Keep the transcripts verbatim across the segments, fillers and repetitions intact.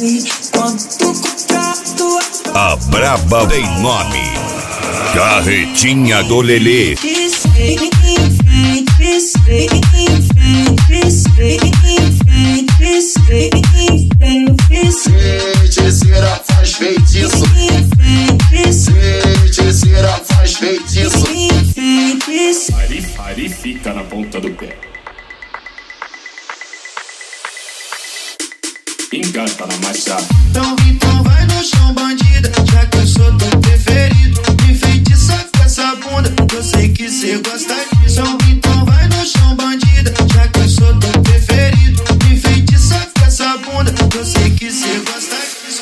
A braba tem nome. Carretinha do Lelê. Feiticeira faz feitiço. Feiticeira faz feitiço. Ari, Ari fica na ponta do pé. Engata na marcha. Então, então vai no chão, bandida, já que eu sou teu preferido. Me feitiça com essa bunda, eu sei que cê gosta disso. Então vai no chão, bandida, já que eu sou teu preferido. Me feitiça com essa bunda, eu sei que cê gosta disso.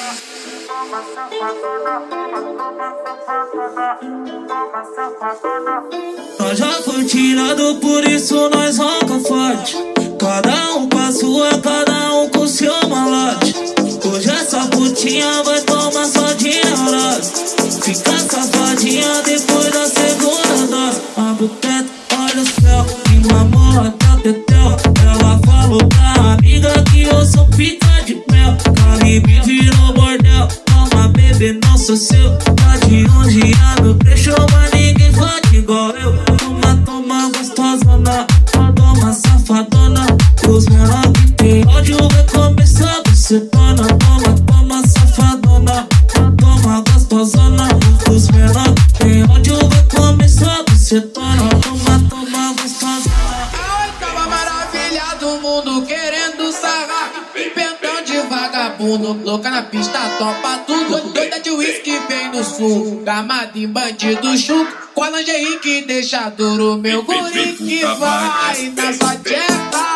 Nós já foi tirado, por isso nós ronca forte. Cada um com a sua, cada um com seu malote. Hoje essa putinha vai tomar só de neurose. Fica safadinha depois da segunda dose. Abre o teto, olha o céu, me mamou até o tetel. Ela falou pra amiga que eu sou pica de mel. Caribe virou bordel, toma bebê, não sou seu. Tá de um dia no preço, mas ninguém fode igual eu. Toma, toma gostosona, toma safadona. Os menor que tem ódio vai começar a bucetona. Toma, toma safadona, toma gostosona. Os menor que tem ódio vai começar a bucetona. Toma, toma gostosona. Ai, tava maravilhado, o mundo querendo sarrar. Pentão de vagabundo, louca na pista, topa tudo. Doida de uísque vem no sul, gamado em bandido chuco. Com a lingerie que deixa duro, meu guri que vai na sua dieta,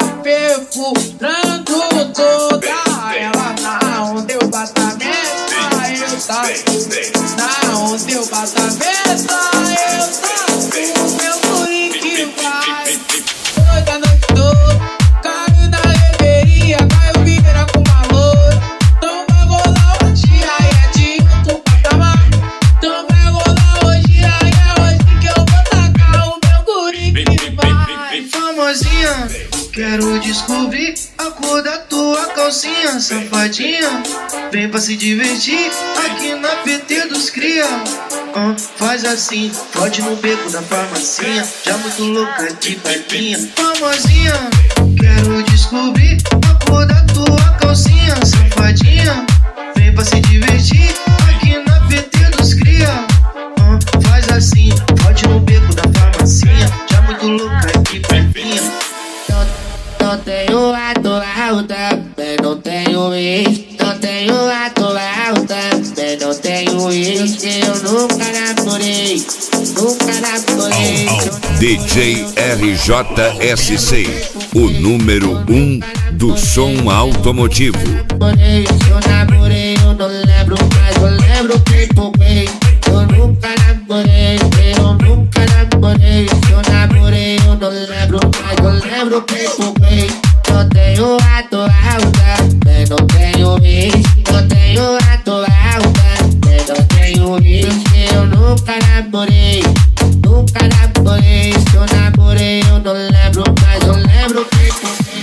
perfurando toda ela. Na onde eu bato a meta, eu tá. Na onde eu bato a meta, eu tá. O meu guri que vai. Toda a noite toda, caiu na reveria, caiu vira com valor. Então vai rolar hoje, aí é de outro patamar. Então vai rolar hoje, aí é hoje que eu vou tacar o meu guri que vai. Famosinha, quero descobrir a cor da tua calcinha, safadinha. Vem pra se divertir aqui na P T dos cria. Ah, faz assim, pode no beco da farmacinha, já muito louca de paipinha. Famosinha, quero descobrir a cor da tua calcinha, safadinha. Vem pra se divertir aqui na P T dos cria. Ah, faz assim, pode no beco da farmacinha, já muito louca de paipinha. Não tenho a tua alta, mas não tenho ex. Não tenho a tua alta, mas não tenho ex. Eu nunca namorei, nunca namorei. D J R J S C, o número um do som automotivo. Eu namorei, eu não lembro, mas eu lembro que pouquei. Eu nunca namorei, eu nunca namorei. Eu namorei, eu não lembro, mas eu lembro que pouquei. Não tenho a tua alta, mas não tenho ex. Não tenho a tua alta, mas não tenho ex. Eu nunca namorei, nunca namorei. Se eu namorei, eu não lembro, mas eu lembro que pouquei.